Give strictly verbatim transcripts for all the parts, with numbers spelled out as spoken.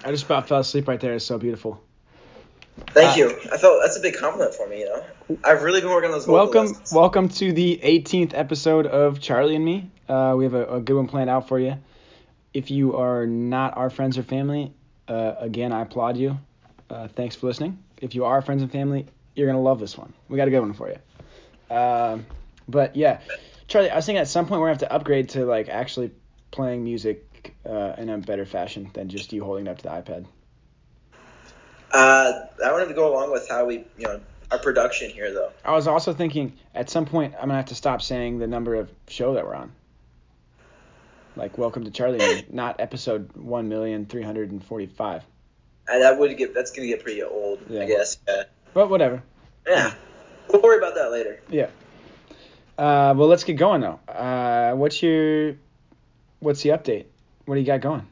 I just about fell asleep right there. It's so beautiful. Thank Uh, you. I felt that's a big compliment for me. You know, I've really been working on those vocal Welcome, lessons. welcome to the eighteenth episode of Charlie and Me. Uh, we have a, a good one planned out for you. If you are not our friends or family, uh, again, I applaud you. Uh, thanks for listening. If you are friends and family, you're gonna love this one. We got a good one for you. Um, but yeah, Charlie, I was thinking at some point we're gonna have to upgrade to like actually playing music uh, in a better fashion than just you holding it up to the iPad. Uh, I wanted to go along with how we, you know, our production here though. I was also thinking at some point I'm gonna have to stop saying the number of show that we're on. Like welcome to Charlie and Me, not episode one million three hundred and forty-five. And that would get that's gonna get pretty old, Yeah. I guess. Yeah. But whatever. Yeah. We'll worry about that later. Yeah. Uh, well, let's get going though. Uh, what's your, what's the update? What do you got going?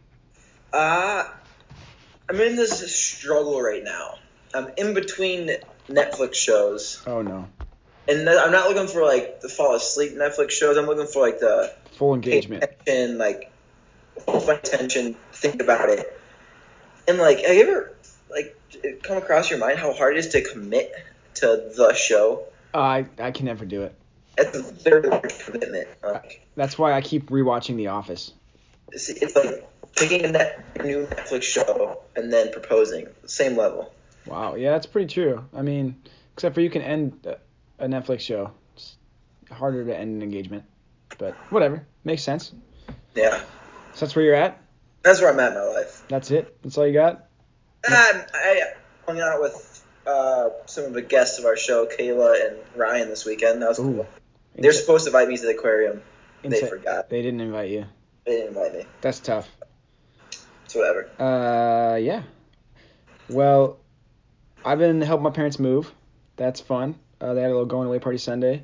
Uh, I'm in this struggle right now. I'm in between Netflix shows, Oh no. and I'm not looking for like the fall asleep Netflix shows. I'm looking for like the Full pay engagement. attention, like full attention, think about it. And like, have you ever like it come across your mind how hard it is to commit to the show? Uh, I I can never do it. It's a very large commitment. Like, That's why I keep rewatching The Office. it's, it's like picking a net, new Netflix show and then proposing, same level. Wow. Yeah, that's pretty true. I mean, except for you can end a- a Netflix show. It's harder to end an engagement, but whatever. Makes sense. Yeah, So that's where you're at. that's where I'm at in my life. That's it. That's all you got. And I hung out with uh, some of the guests of our show, Kayla and Ryan, this weekend. That was Ooh. cool. They're supposed to invite me to the aquarium. They Inse- forgot. They didn't invite you. They didn't invite me. That's tough. It's whatever. Uh, yeah. Well, I've been helping my parents move. That's fun. Uh, they had a little going away party Sunday.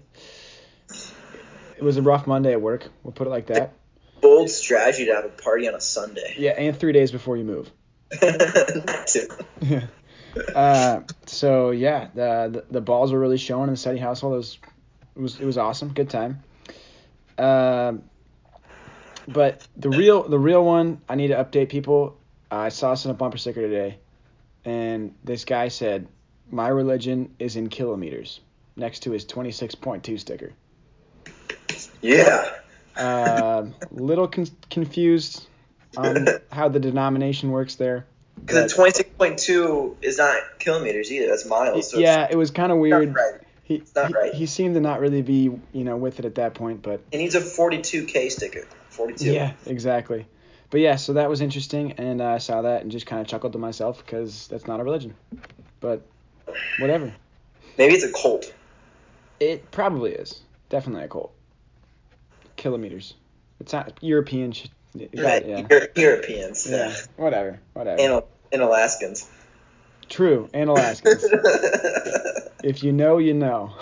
It was a rough Monday at work. We'll put it like that. Bold strategy to have a party on a Sunday. Yeah, and three days before you move. That too. Yeah. Uh, so yeah, the, the the balls were really showing in the Seti household. It was it was it was awesome. Good time. Um, but the real the real one, I need to update people. I saw this in a bumper sticker today, and this guy said, "My religion is in kilometers," next to his twenty-six point two sticker. Yeah. Uh, little con- confused on how the denomination works there. Because the twenty-six point two is not kilometers either. That's miles. So Yeah, it was kind of it's weird. not right. He, It's not he right. he seemed to not really be, you know, with it at that point, but He needs a forty-two K sticker. forty-two. yeah, exactly. But yeah, so that was interesting, and uh, I saw that and just kind of chuckled to myself because that's not a religion. But whatever. Maybe it's a cult. It probably is. Definitely a cult. Kilometers. It's not European. Sh- Right. yeah. Euro- Europeans. Yeah. Yeah. Whatever. Whatever. And, and Alaskans. True. And Alaskans. If you know, you know.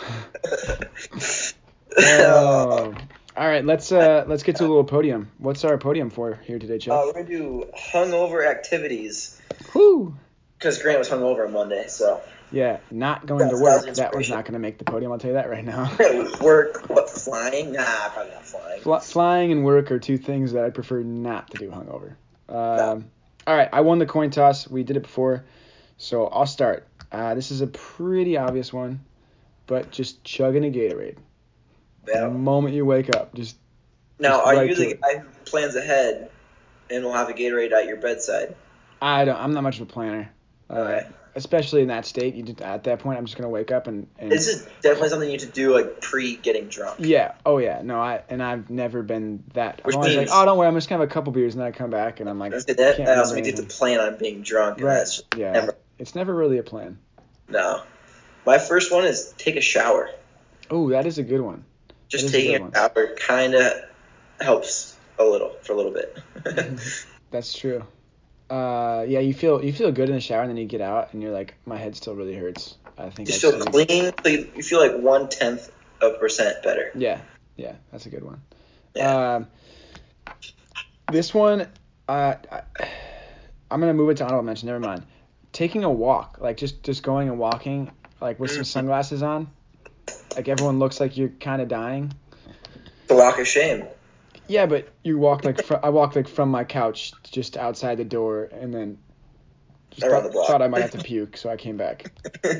Oh. All right, let's uh let's get to a little podium. What's our podium for here today, Chuck? Uh, we're going to do hungover activities. Whoo! Because Grant was hungover on Monday, so. Yeah, not going to That's work. God's That one's inspiration. not going to make the podium. I'll tell you that right now. Work, what, flying? Nah, probably not flying. Fly, flying and work are two things that I prefer not to do hungover. Um, all right, I won the coin toss. We did it before, so I'll start. Uh, this is a pretty obvious one, but just chugging a Gatorade. Yeah. The moment you wake up, just Now, just are right you to the it. guy who plans ahead and will have a Gatorade at your bedside? I don't. I'm not much of a planner. Uh, Okay. Especially in that state, you just, at that point, I'm just gonna wake up and, and This is definitely something you need to do, like, pre-getting drunk. yeah. Oh yeah. No, I and I've never been that. I'm Which always means- like, oh, don't worry, I'm just gonna have a couple beers and then I come back and I'm like, That, that, can't that also remember means you have to anything. plan on being drunk. And Right. That's just Yeah. never. It's never really a plan. No. My first one is take a shower. Oh, that is a good one. Just That is a taking good a one. shower kind of helps a little, for a little bit. That's true. Uh, yeah, you feel you feel good in the shower and then you get out and you're like, my head still really hurts. I think You I feel should- clean, so you you feel like one-tenth of a percent better. Yeah. Yeah. That's a good one. Yeah. Um, this one, uh, I, I'm gonna move it to honorable mention. Never mind. Taking a walk, like just just going and walking, like with some sunglasses on, like everyone looks like you're kind of dying. The walk of shame. Yeah, but you walk like fr- I walked like from my couch just outside the door, and then just Around thought, the block. thought I might have to puke, so I came back.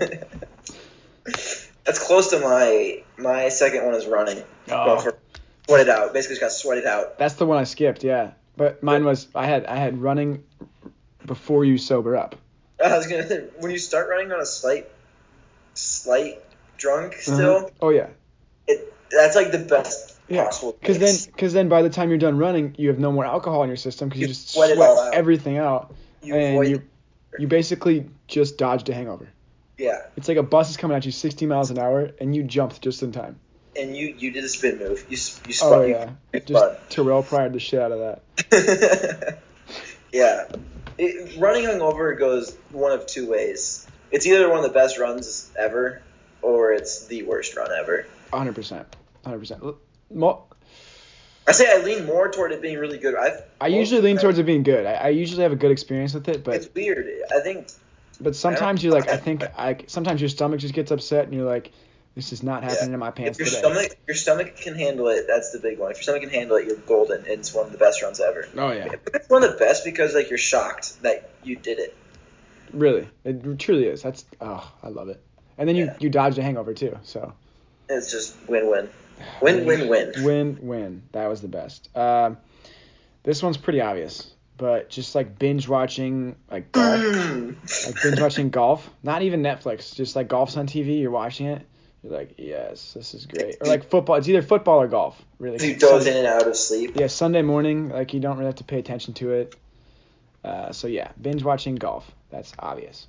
That's close to my my second one is running. Oh. Going for sweat it out. Basically, just got sweated out. That's the one I skipped, yeah. But mine was I had I had running before you sober up. I was gonna say, when you start running on a slight slight drunk still, Uh-huh. Oh yeah. it that's like the best Yeah. possible. Because then mix. because then by the time you're done running, you have no more alcohol in your system because you, You just sweat sweat, it all out. everything out, You and avoid you you basically just dodged a hangover. yeah, It's like a bus is coming at you sixty miles an hour, and you jumped just in time. and you you did a spin move. You s- you Oh spun. yeah, You just spun. Terrell Pryor the shit out of that. Yeah. It, running hungover goes one of two ways. It's either one of the best runs ever, or it's the worst run ever. one hundred percent. one hundred percent. Mo- I say I lean more toward it being really good. I've, I usually lean towards it being good. I, I usually have a good experience with it, but It's weird. I think. but sometimes you're like, I think I sometimes your stomach just gets upset, and you're like, this is not happening Yeah. in my pants If your today. stomach, your stomach can handle it. That's the big one. If your stomach can handle it, you're golden. And it's one of the best runs ever. Oh yeah, It's one of the best because like you're shocked that you did it. really, it truly is. That's oh, I love it. And then you Yeah. you dodged a hangover too, so. It's just win-win. Win-win-win. Win win. That was the best. Um, this one's pretty obvious, but just like binge watching like golf, like binge watching golf. Not even Netflix, just like golf's on T V. You're watching it. You're like, yes, this is great. Or like football. It's either football or golf. Really. You doze Sun- in and out of sleep. Yeah, Sunday morning, like you don't really have to pay attention to it. Uh, so yeah, binge watching golf. That's obvious.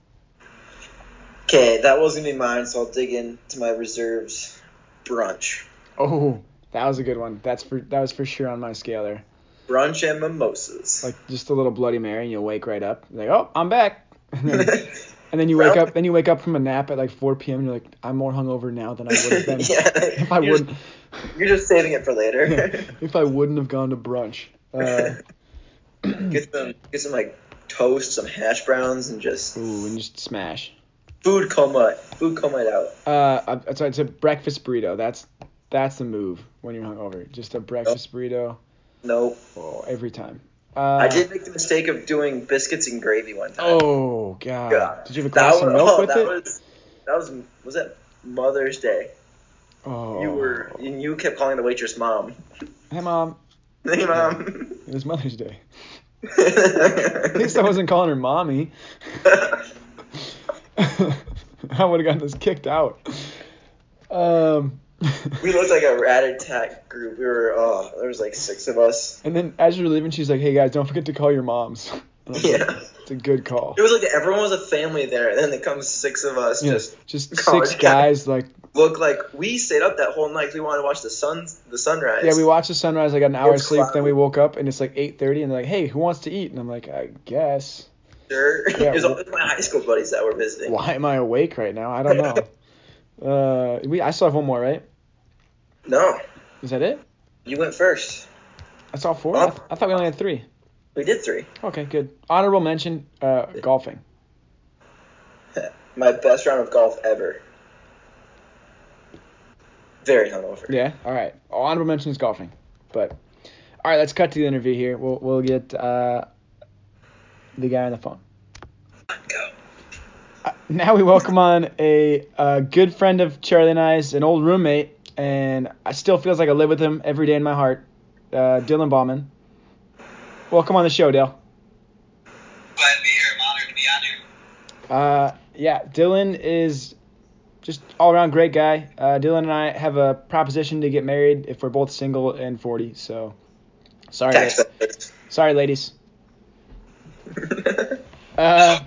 Okay, that was gonna be mine, so I'll dig into my reserves. Brunch. Oh, that was a good one. That's for that was for sure on my scale there. Brunch and mimosas. Like just a little Bloody Mary, and you'll wake right up. You're like, oh, I'm back. And then, and then you wake up. Then you wake up from a nap at like four p.m. and you're like, I'm more hungover now than I would have been Yeah, if I you're wouldn't. Just, you're just saving it for later. Yeah, if I wouldn't have gone to brunch. Uh, get some, get some like toast, some hash browns, and just ooh, and just smash. food coma, food coma it out. Uh, I'm sorry, it's a breakfast burrito. That's that's the move when you're hungover. Just a breakfast burrito. Nope. Oh, every time. Uh, I did make the mistake of doing biscuits and gravy one time. Oh God. God. Did you have a glass That of was- milk oh, with that it? Was, that was was that Mother's Day. Oh. You were and you kept calling the waitress mom. Hey mom. Hey mom. It was Mother's Day. At least I wasn't calling her mommy. I would have gotten this kicked out. Um. We looked like a rat-a-tat group. We were, oh, there was like six of us. And then as you're leaving, she's like, "Hey guys, don't forget to call your moms." And I'm like, Yeah. It's a good call. It was like everyone was a family there, and then there comes six of us. Yeah, Just just college six guys like. look like we stayed up that whole night 'cause we wanted to watch the sun, the sunrise. Yeah, we watched the sunrise. I got an hour of It's sleep. Then we cloudy. woke up and it's like eight thirty, and they're like, "Hey, who wants to eat?" And I'm like, "I guess." Sure. Yeah, it was well- all my high school buddies that were visiting. Why am I awake right now? I don't know. uh, we I still have one more, right? No, Is that it? you went first. I saw four. Oh. I, th- I thought we only had three. We did three. Okay, good. Honorable mention: uh, golfing. My best round of golf ever. Very hungover. Yeah. All right. Honorable mention is golfing, but all right. Let's cut to the interview here. We'll we'll get uh, the guy on the phone. Go. Uh, now we welcome on a, a good friend of Charlie and I's, an old roommate, and I still feels like I live with him every day in my heart. Uh, Dylan Bauman. Welcome on the show, Dale. Glad to be here. I'm honored to be on here. Uh, yeah, Dylan is just all around great guy. Uh, Dylan and I have a proposition to get married if we're both single and forty. So, sorry, Tax la- benefits. sorry, ladies. Uh,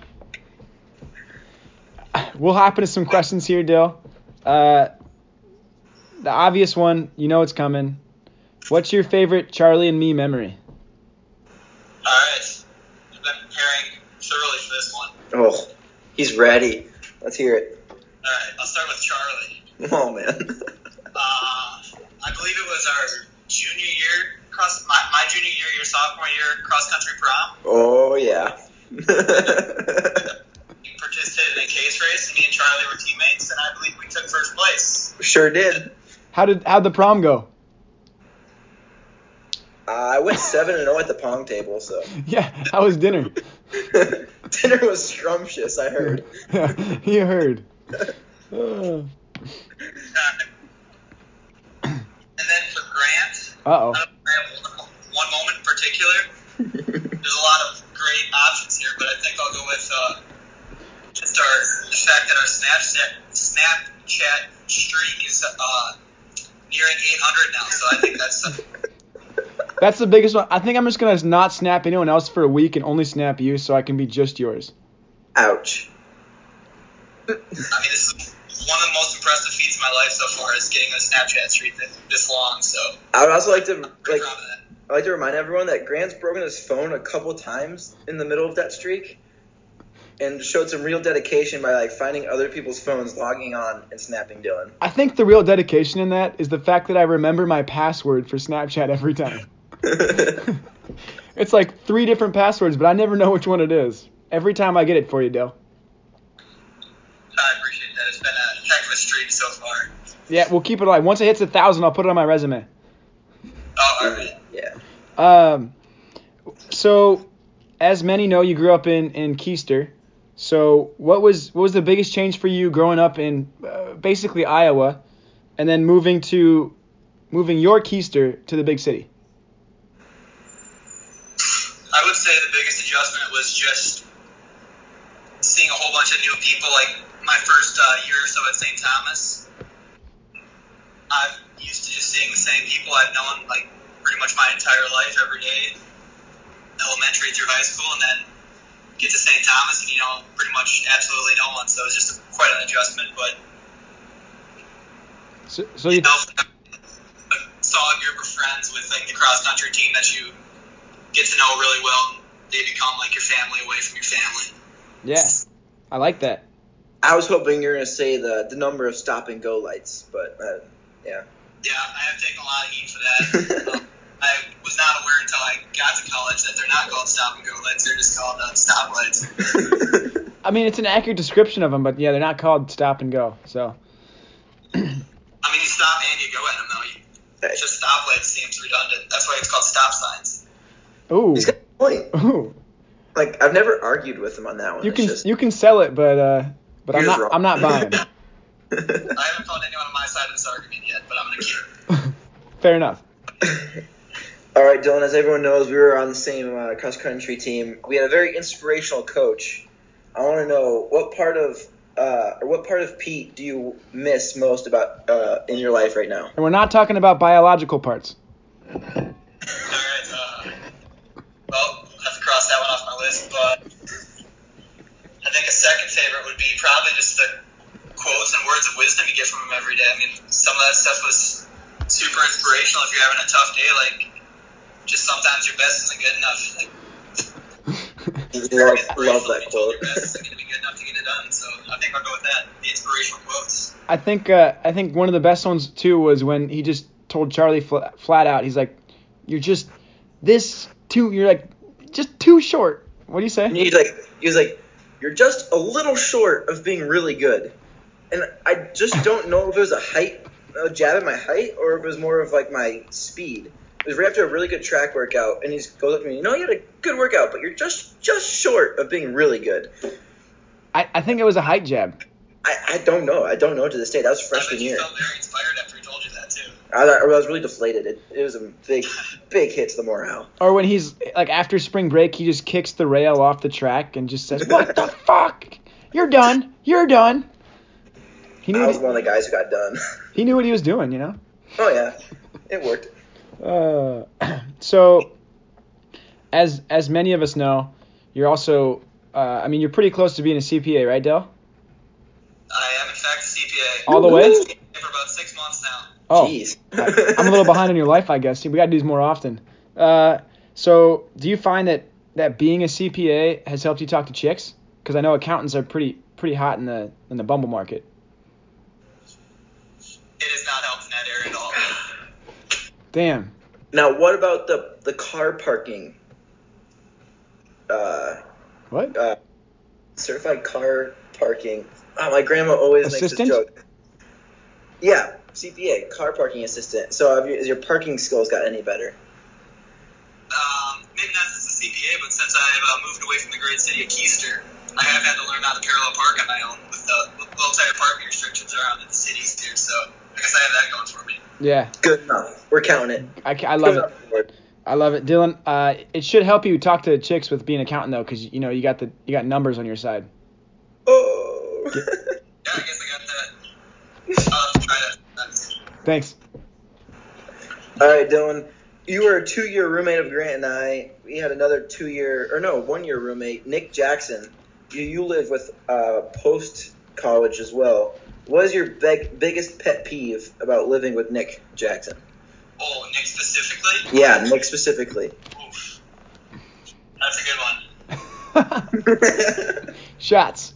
we'll hop into some questions here, Dill. Uh, the obvious one, you know it's coming. What's your favorite Charlie and me memory? All right. I've been preparing thoroughly for this one. Oh, he's ready. Let's hear it. All right. I'll start with Charlie. Oh, man. Uh, I believe it was our junior year, cross my, my junior year, your sophomore year cross country prom. Oh, yeah. We participated in a case race, and me and Charlie were teammates, and I believe we took first place. Sure did. How did how'd the prom go? I went seven and zero at the pong table, so Yeah, how was dinner? dinner was scrumptious. I heard. Yeah, you heard. Uh then for Grant, oh. I don't have one, one moment in particular. There's a lot of great options here, but I think I'll go with uh, just our the fact that our Snapchat Snapchat streak is uh, nearing eight hundred now. So I think that's. Uh, That's the biggest one. I think I'm just gonna not snap anyone else for a week and only snap you, so I can be just yours. Ouch. I mean, this is one of the most impressive feats of my life so far is getting a Snapchat streak this, this long. So I would also like to I'm like. pretty proud of that. I like to remind everyone that Grant's broken his phone a couple times in the middle of that streak, and showed some real dedication by like finding other people's phones, logging on, and snapping Dylan. I think the real dedication in that is the fact that I remember my password for Snapchat every time. It's like three different passwords, but I never know which one it is. Every time I get it for you, Dale. I appreciate that. It's been a heck of a streak so far. Yeah, we'll keep it alive. Once it hits a thousand, I'll put it on my resume. Oh, all right. Yeah. Um, so, as many know, you grew up in, in Keister. So, what was what was the biggest change for you growing up in uh, basically Iowa, and then moving to moving your Keister to the big city? I would say the biggest adjustment was just seeing a whole bunch of new people. Like my first uh, year or so at Saint Thomas, I'm used to just seeing the same people I've known like pretty much my entire life, every day, elementary through high school, and then get to Saint Thomas and you know pretty much absolutely no one. So it was just quite an adjustment, but So, so you you know, a solid group of friends with like the cross country team that you get to know really well. They become like your family away from your family. yeah, I like that. I was hoping you were gonna say the the number of stop and go lights, but uh, yeah. Yeah, I have taken a lot of heat for that. um, I was not aware until I got to college that they're not called stop and go lights; they're just called uh, stop lights. I mean, it's an accurate description of them, but yeah, they're not called stop and go. So. I mean, you stop and you go at them though. You, it's just stoplights seems redundant. That's why it's called stop signs. Ooh. He's got a point. Ooh. Like I've never argued with him on that one. You It's can just, you can sell it, but uh, but I'm He was not wrong. I'm not buying. I haven't found anyone on my side of this argument yet, but I'm gonna keep it. Fair enough. All right, Dylan. As everyone knows, we were on the same uh, cross country team. We had a very inspirational coach. I want to know what part of uh, or what part of Pete do you miss most about uh, in your life right now? And we're not talking about biological parts. All right. Uh, well, I have to cross that one off my list, but I think a second favorite would be probably just the quotes and words of wisdom you get from him every day. I mean, some of that stuff was super inspirational if you're having a tough day. Like, just sometimes your best isn't good enough. Like, Love, love that you told quote. your best isn't going to be good enough to get it done. So I think I'll go with that. The inspirational quotes. I think uh, I think one of the best ones too was when he just told Charlie fl- flat out. He's like, "You're just this too. You're like just too short." What do you say? And he's like, he was like, you're just a little short of being really good. And I just don't know if it was a height, a jab at my height, or if it was more of like my speed. It was right after a really good track workout, and he goes up to me, you know, you had a good workout, but you're just just short of being really good. I, I think it was a height jab. I, I don't know. I don't know to this day. That was I freshman bet you year. felt very inspired after he told you that, too. I, I was really deflated. It, it was a big, big hit to the morale. Or when he's like after spring break, he just kicks the rail off the track and just says, "What the fuck? You're done. You're done." He knew I what was he, one of the guys who got done. he knew what he was doing, you know. Oh, yeah. It worked. Uh, so, as as many of us know, you're also, uh, I mean, you're pretty close to being a C P A, right, Del? I am, in fact, a C P A. All the way? I've been for about six months now. Oh, Jeez. I, I'm a little behind on your life, I guess. We got to do these more often. Uh, so, do you find that, that being a C P A has helped you talk to chicks? Because I know accountants are pretty pretty hot in the in the Bumble market. It has not helped in that area at all. Damn. Now, what about the, the car parking? Uh, What? uh, certified car parking. Oh, my grandma always Assistant? makes this joke. Yeah, C P A, car parking assistant. So have you, has your parking skills got any better? but since I've uh, moved away from the great city of Keister, I have had to learn how to parallel park on my own with the little tighter parking restrictions around in the cities here. So I guess I have that going for me. Yeah. Good enough. We're counting it. I, I love Good it. enough. I love it, Dylan. Uh, it should help you talk to chicks with being an accountant though, because you know you got the you got numbers on your side. Oh. Get, Yeah, I guess I got that. I'll have to try that. thanks. All right, Dylan. You were a two-year roommate of Grant and I. We had another two-year, or no, one-year roommate, Nick Jackson. You you live with uh, post-college as well. What is your big, biggest pet peeve about living with Nick Jackson? Oh, Nick specifically? Yeah, Nick specifically. Oof. That's a good one. Shots.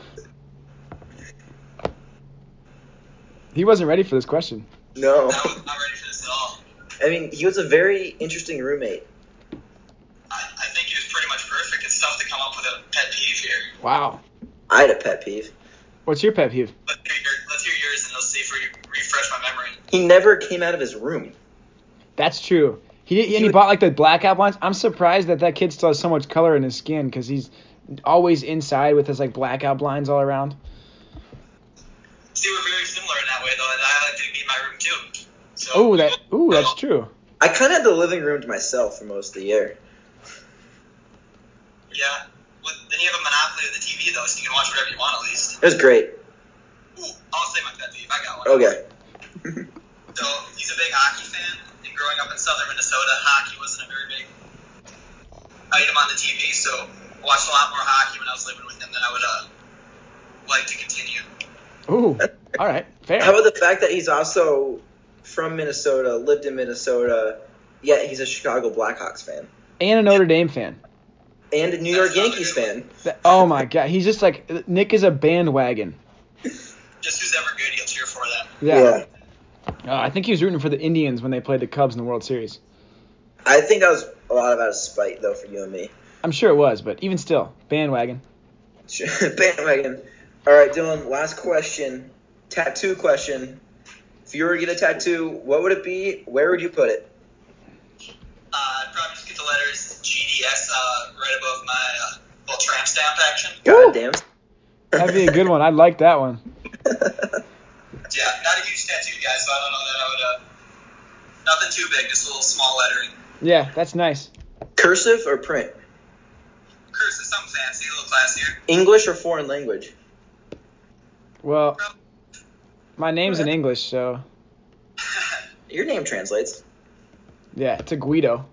He wasn't ready for this question. No. I was not ready for this at all. I mean, he was a very interesting roommate. I, I think he was pretty much perfect. It's tough to come up with a pet peeve here. Wow. I had a pet peeve. What's your pet peeve? Let's hear, your, let's hear yours, and it'll see if we refresh my memory. He never came out of his room. That's true. He and he, would- bought like the blackout blinds. I'm surprised that that kid still has so much color in his skin because he's always inside with his like blackout blinds all around. See, we're very similar in that way, though. I like to be in my room too. So, Oh, that. Ooh, that's true. I kind of had the living room to myself for most of the year. Yeah. Well, then you have a monopoly of the T V, though, so you can watch whatever you want at least. It was great. Ooh, I'll say my pet peeve. I got one. Okay. So he's a big hockey fan, and growing up in southern Minnesota, hockey wasn't a very big item on the T V. So I watched a lot more hockey when I was living with him than I would uh, like to continue. Ooh. All right. Fair. How about the fact that he's also from Minnesota, lived in Minnesota, yet he's a Chicago Blackhawks fan And a Notre Dame fan. and a New York Yankees fan. That- oh my God. He's just like Nick is a bandwagon. Just who's ever good, he'll cheer for that. Yeah. Uh, I think he was rooting for the Indians when they played the Cubs in the World Series. I think that was a lot out of spite, though, for you and me. I'm sure it was, but even still, bandwagon. Bandwagon. All right, Dylan, last question. Tattoo question. If you were to get a tattoo, what would it be? Where would you put it? Uh, I'd probably just get the letters G D S uh, right above my uh, little tramp stamp action. Woo! God damn. That'd be a good one. I like that one. Yeah, not a huge tattoo guy, so I don't know that I would. Uh, nothing too big, just a little small lettering. Yeah, that's nice. Cursive or print? Cursive, something fancy, a little classier. English or foreign language? Well, my name's in English, so Your name translates. yeah, it's a Guido.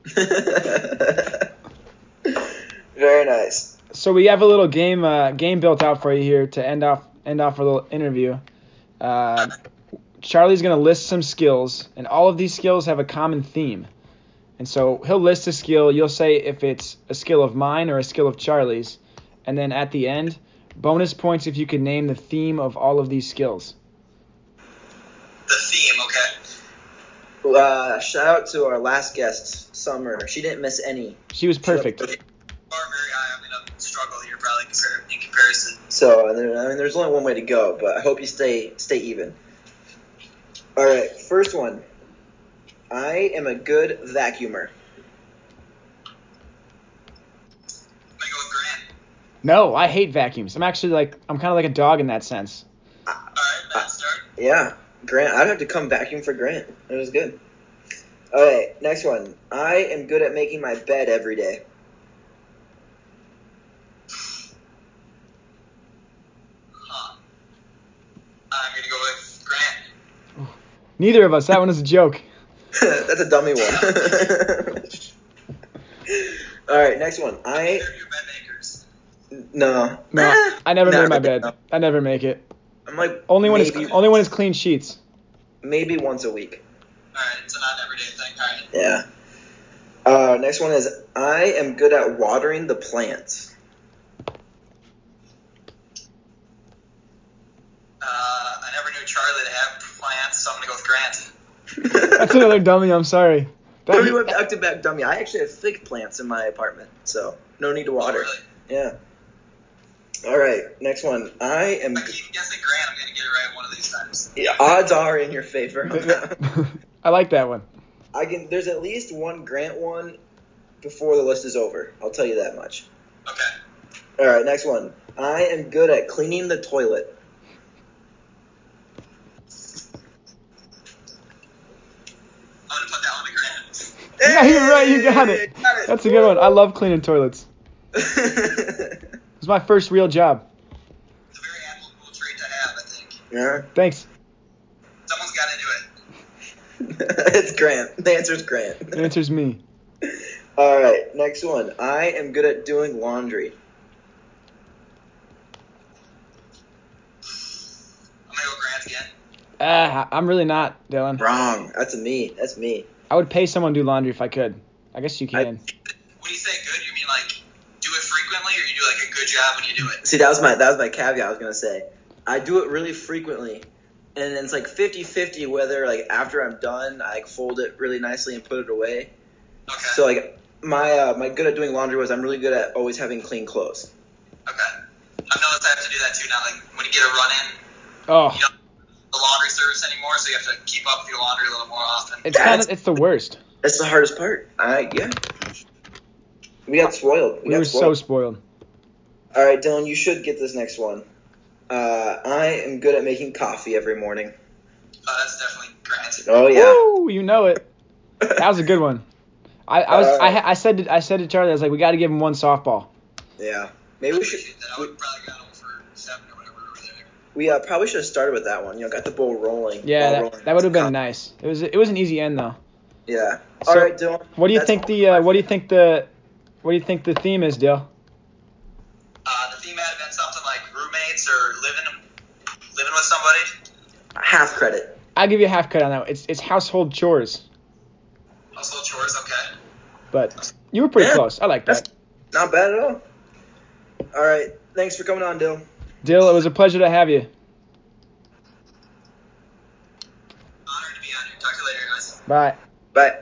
Very nice. So we have a little game uh, game built out for you here to end off end off our little interview. Uh, Charlie's gonna list some skills, and all of these skills have a common theme. And so he'll list a skill. You'll say if it's a skill of mine or a skill of Charlie's, and then at the end, bonus points if you can name the theme of all of these skills. The theme, okay. Uh, shout out to our last guest, Summer. She didn't miss any. She was perfect. Or very high, I'm going to struggle here probably compar- in comparison. So I mean, there's only one way to go, but I hope you stay stay even. All right, first one. I am a good vacuumer. I'm going to go with Grant. No, I hate vacuums. I'm actually like I'm kind of like a dog in that sense. All right, bad start. Yeah, Grant. I'd have to come vacuum for Grant. It was good. All right, next one. I am good at making my bed every day. Huh. I'm going to go with Grant. Neither of us. That one is a joke. That's a dummy one. All right, next one. I Neither of you bed makers. no. No, Eh, I never not made my really, bed. no. I never make it. I'm like Only when maybe, it's only when it's clean sheets. maybe once a week. All right, it's not an everyday thing. All right. Yeah. Uh, next one is I am good at watering the plants. Uh, I never knew Charlie to have plants, so I'm going to go with Grant. That's another dummy. I'm sorry. That- Tell me what back to back dummy. I actually have fig plants in my apartment, so no need to water. Oh, really? Yeah. All right, next one. I am. If I keep guessing Grant, I'm going to get it right one of these times. Yeah, odds are in your favor. on that one. I like that one. I can. There's at least one Grant one, before the list is over. I'll tell you that much. Okay. All right, next one. I am good at cleaning the toilet. I'm gonna put that one to Grant. Yeah, you're right. You got it. Hey, got it. That's a good one. I love cleaning toilets. Yeah. It was my first real job. It's a very admirable trait to have, I think. Thanks. Someone's got to do it. It's Grant. The answer's Grant. The answer's me. All right, next one. I am good at doing laundry. I'm gonna go Grant again. Uh, I'm really not, Dylan. Wrong. That's a me. That's me. I would pay someone to do laundry if I could. I guess you can. When you say good, you mean like do it frequently, or you do like a good job when you do it? See, that was my that was my caveat. I was gonna say I do it really frequently, and it's like fifty-fifty whether like after I'm done I like fold it really nicely and put it away. Okay. So like my uh, my good at doing laundry was I'm really good at always having clean clothes. Okay. I've noticed I have to do that too now. Like when you get a run in, Oh, you don't have the laundry service anymore, so you have to keep up with your laundry a little more often. it's kind of it's the worst. That's the hardest part. I yeah. We got spoiled. We, We got were so spoiled. All right, Dylan, you should get this next one. Uh, I am good at making coffee every morning. Uh, that's definitely Grant. Oh yeah. Woo, you know it. That was a good one. I, I was Uh, I, I said to, I said to Charlie, I was like, we got to give him one softball. Yeah. Maybe we should. Appreciate that. I would probably got him for seven or whatever over there. We uh, probably should have started with that one. You know, got the ball rolling. Yeah, ball that, rolling. that would have been nice. It was it was an easy end though. Yeah. So, All right, Dylan. What do you that's think all the uh, what do you think the what do you think the theme is, Dill? Uh, the theme had been something like roommates or living living with somebody. half credit? I'll give you a half cut on that one. It's it's household chores, Household chores, okay. but you were pretty Yeah, close. I like That's that. not bad at all. All right. Thanks for coming on, Dylan. Dill, it was a pleasure to have you. Honored to be on here. Talk to you later, guys. Bye. Bye.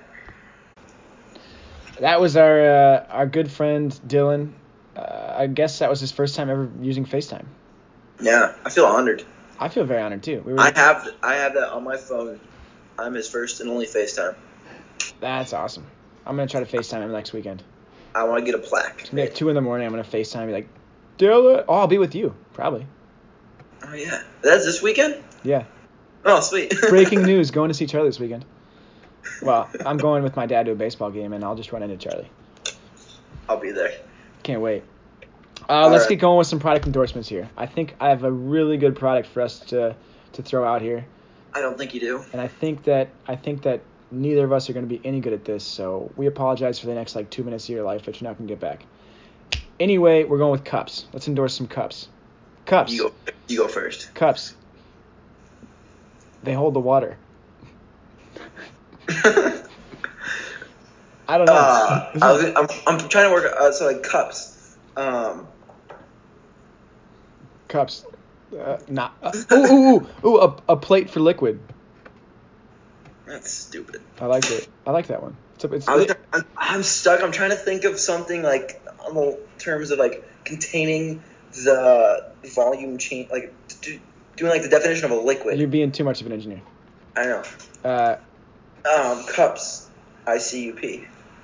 That was our uh, our good friend Dylan. Uh, I guess that was his first time ever using FaceTime. Yeah, I feel honored. I feel very honored too. We were, I have I have that on my phone. I'm his first and only FaceTime. That's awesome. I'm gonna try to FaceTime him next weekend. I want to get a plaque. It's gonna be like two in the morning. I'm gonna FaceTime and be like, Dylan. Oh, I'll be with you probably. Oh yeah, that's this weekend. Yeah. Oh sweet. Breaking news: going to see Charlie this weekend. Well, I'm going with my dad to a baseball game, and I'll just run into Charlie. I'll be there. Can't wait. Uh, let's right. get going with some product endorsements here. I think I have a really good product for us to to throw out here, I don't think you do. and I think that I think that neither of us are going to be any good at this. So we apologize for the next like two minutes of your life that you're not going to get back. Anyway, we're going with cups. Let's endorse some cups. Cups. You go. You go first. Cups. They hold the water. I don't know. Uh, This I is- was, I'm, I'm trying to work. Uh, so like cups. Um. Cups. Uh, not. Uh, ooh, ooh, ooh, ooh, a, a plate for liquid. That's stupid. I like it. I like that one. It's, a, it's I was, I'm, I'm stuck. I'm trying to think of something like on the terms of like containing the volume change, like do, doing like the definition of a liquid. you're being too much of an engineer. I know. Uh, Um, cups. I C U P.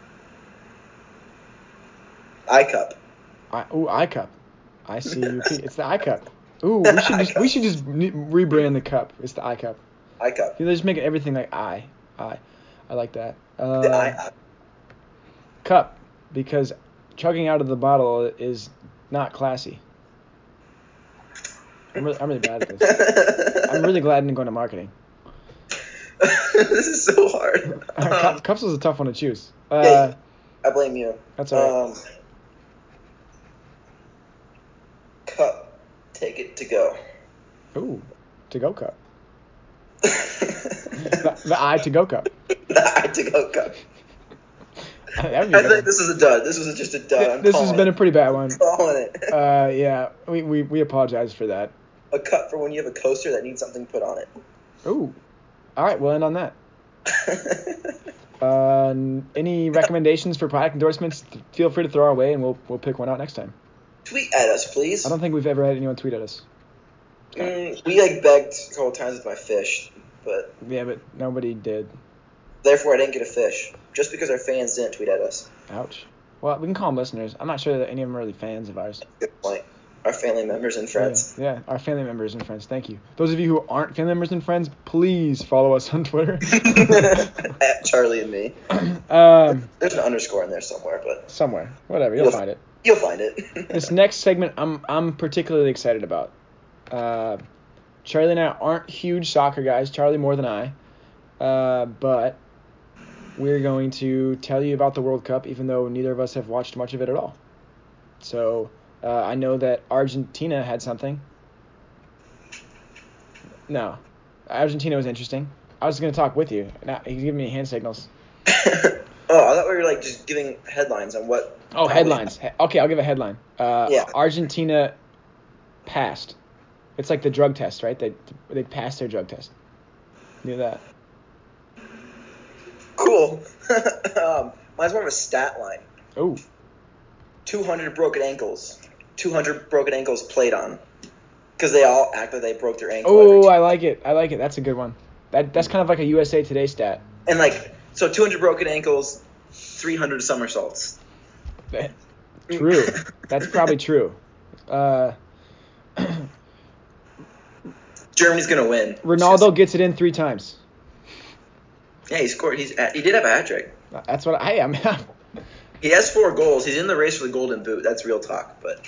I cup. I, ooh, iCup. I C U P. It's the iCup. Ooh, we should just we should just ne- rebrand the cup. It's the iCup. I cup. You know, just make everything like I. I. I like that. Uh, The I cup, because chugging out of the bottle is not classy. I'm really, I'm really bad at this. I'm really glad I didn't go into marketing. This is so hard. Uh, Um, cup, cups was a tough one to choose. Uh, yeah, I blame you. That's all right. Um, cup. Take it to go. Ooh, to go cup. The, the the I to go cup. I to go cup. That would be a I good think one. this is a dud. This was just a dud. I'm This has calling been a it. pretty bad one. I'm calling it. Uh, yeah, we, we, we apologize for that. A cup for when you have a coaster that needs something put on it. Ooh. All right, we'll end on that. Uh, n- any recommendations for product endorsements? Th- Feel free to throw our way, and we'll we'll pick one out next time. Tweet at us, please. I don't think we've ever had anyone tweet at us. Mm, we like begged a couple times with my fish, but Yeah, but nobody did. Therefore, I didn't get a fish. Just because our fans didn't tweet at us. Ouch. Well, we can call them listeners. I'm not sure that any of them are really fans of ours. Good point. Our family members and friends. Yeah, yeah, our family members and friends. Thank you. Those of you who aren't family members and friends, please follow us on Twitter. At Charlie and me. um, There's an underscore in there somewhere, but somewhere, whatever, you'll, You'll- find it. you'll find it. This next segment, I'm I'm particularly excited about. Uh, Charlie and I aren't huge soccer guys. Charlie more than I, uh, but we're going to tell you about the World Cup, even though neither of us have watched much of it at all. So uh, I know that Argentina had something. No, Argentina was interesting. I was going to talk with you. Now, he's giving me hand signals. Oh, I thought we were like just giving headlines on what. Oh, headlines. He- Okay, I'll give a headline. Uh, Yeah. Argentina passed. It's like the drug test, right? They they passed their drug test. Knew that. Cool. um, mine's more of a stat line. Oh, two hundred broken ankles. two hundred broken ankles played on. Because they all act like they broke their ankle. every oh, time. I like it. I like it. That's a good one. That that's kind of like a U S A Today stat. And like, so two hundred broken ankles, three hundred somersaults. True. That's probably true. Uh, Germany's gonna win. Ronaldo gets it in three times. Yeah, he scored. He's at, he did have a hat trick. That's what I am. He has four goals. He's in the race for the Golden Boot. That's real talk. But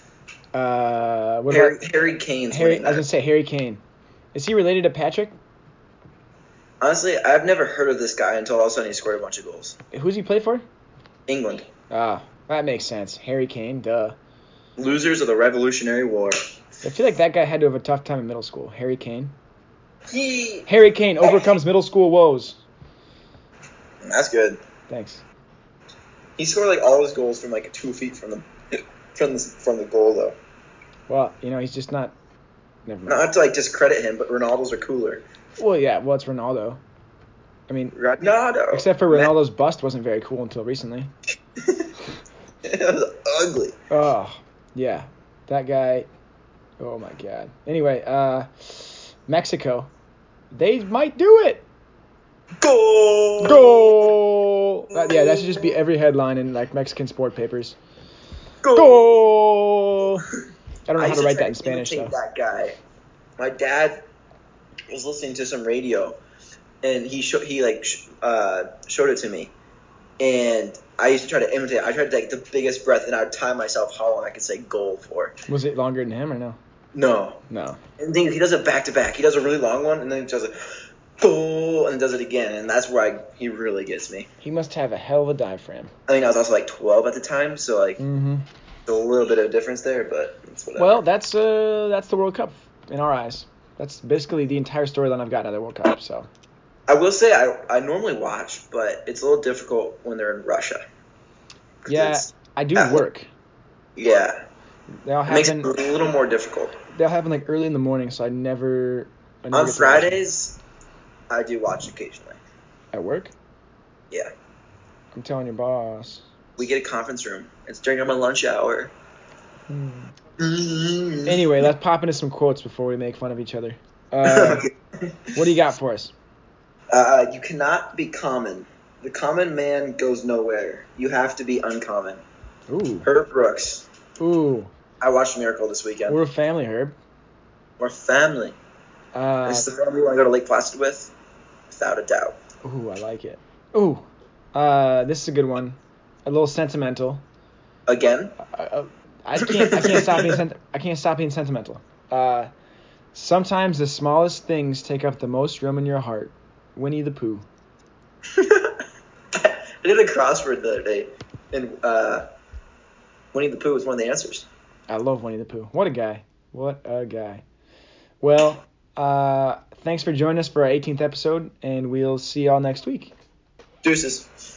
uh, what Harry, about Harry Kane's Harry? winning I was that. gonna say Harry Kane. Is he related to Patrick? Honestly, I've never heard of this guy until all of a sudden he scored a bunch of goals. Who's he play for? England, Ah, that makes sense. Harry Kane, duh. losers of the Revolutionary War. I feel like that guy had to have a tough time in middle school. Harry Kane. He. Harry Kane overcomes middle school woes. That's good. Thanks. He scored like all his goals from like two feet from the from the from the goal though. Well, you know, he's just not. Never mind. Not to like discredit him, but Ronaldo's are cooler. Well, yeah. Well, it's Ronaldo. I mean, Ronaldo. except for Ronaldo's bust wasn't very cool until recently. It was ugly. Oh, yeah. That guy. Oh my God. Anyway, uh, Mexico. They might do it. Goal. Goal. Uh, yeah, that should just be every headline in like Mexican sport papers. Goal. Goal. I don't know I how used to write try that in Spanish imitate though. That guy. My dad was listening to some radio, and he sho- he like sh- uh, showed it to me, and I used to try to imitate. I tried to take the biggest breath, and I would time myself how long I could say goal for. Was it longer than him or no? No, No. and the thing is, he does it back to back. He does a really long one, and then he does it goal, and does it again, and that's where I, he really gets me. He must have a hell of a diaphragm. I mean, I was also like twelve at the time, so like Mm-hmm. a little bit of a difference there, but it's whatever. Well, that's uh that's the World Cup in our eyes. That's basically the entire storyline I've got out of the World Cup. So I will say I I normally watch, but it's a little difficult when they're in Russia. 'Cause yeah, it's- I do at- work. Yeah, They all it makes it happen. a little more difficult. They all happen like early in the morning, so I never. I never On get to watch them. Fridays, I do watch occasionally. At work, Yeah, I'm telling your boss. we get a conference room. It's during my lunch hour. Hmm. Mm-hmm. Anyway, let's pop into some quotes before we make fun of each other. Uh, what do you got for us? Uh, you cannot be common. The common man goes nowhere. You have to be uncommon. Ooh, Herb Brooks. ooh, I watched Miracle this weekend. we're a family, Herb. We're family. Uh, This is the family you want to go to Lake Placid with? Without a doubt. ooh, I like it. Ooh, uh, this is a good one. A little sentimental. Again? Uh, I can't. I can't stop being. Sent- I can't stop being sentimental. Uh, sometimes the smallest things take up the most room in your heart. Winnie the Pooh. I did a crossword the other day, and uh, Winnie the Pooh was one of the answers. I love Winnie the Pooh. What a guy. What a guy. Well, uh, thanks for joining us for our eighteenth episode, and we'll see y'all next week. Deuces.